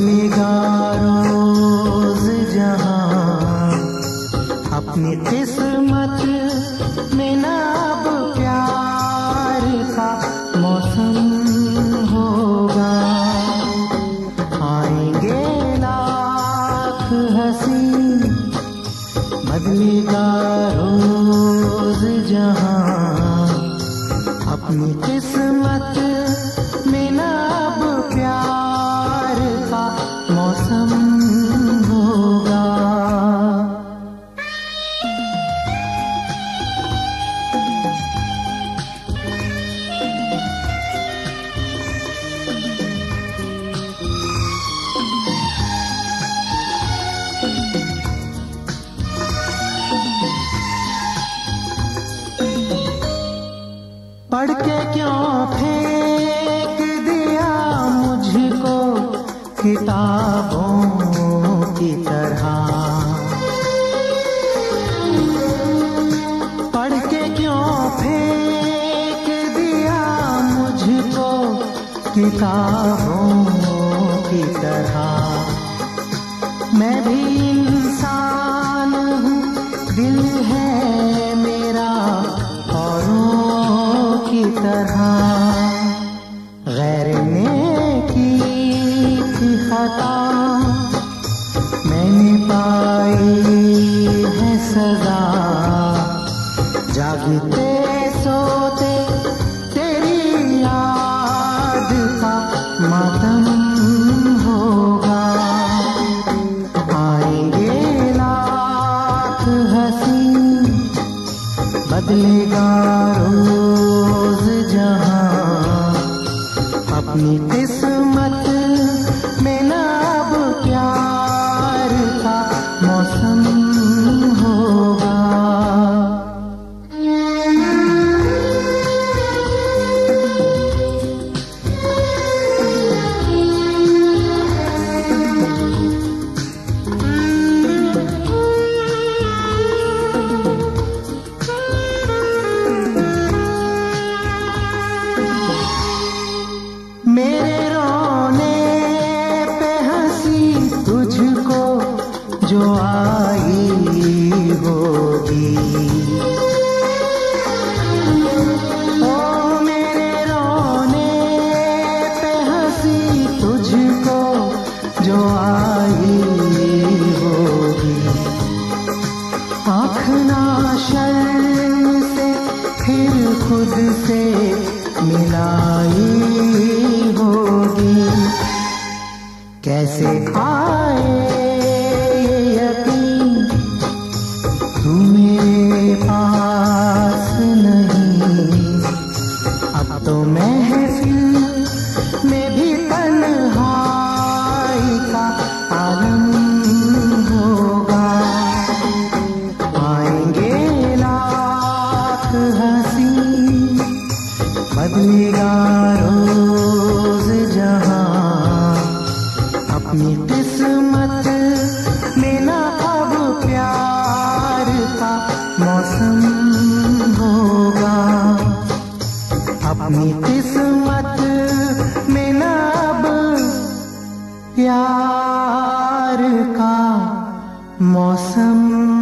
बदलेगा रोज जहां, अपनी किस्मत में ना अब प्यार का मौसम होगा। आएंगे लाख हंसी, बदलेगा रोज जहां, अपनी किस्मत में ना अब प्यार का मौसम होगा। पढ़ के क्यों फेंक दिया मुझको किताबों की तरह, पढ़ के क्यों फेंक दिया मुझको किताबों की तरह। मैं भी इंसान हूँ, दिल है मेरा औरों की तरह। गैर ने की थी खता, मैंने पाई है सजा। जागते सोते तेरी याद का मातम होगा। आएंगे लाख हंसी, बदलेगा रोज जहां, अपनी किस्मत में ना अब प्यार का मौसम होगा। मेरे रोने पे हंसी तुझको जो आई होगी, ओ मेरे रोने पे हंसी तुझको जो आई होगी। आँख ना शर्म से फिर खुद से मिलाई होगी। कैसे आए ये यकीन, तू मेरे पास नहीं। अब तो महफिल में भी तन्हाई का आलम होगा। आएंगे लाख हंसी, बदलेगा रोज जहां, अपनी किस्मत में ना अब प्यार का मौसम होगा। अपनी किस्मत में ना अब प्यार का मौसम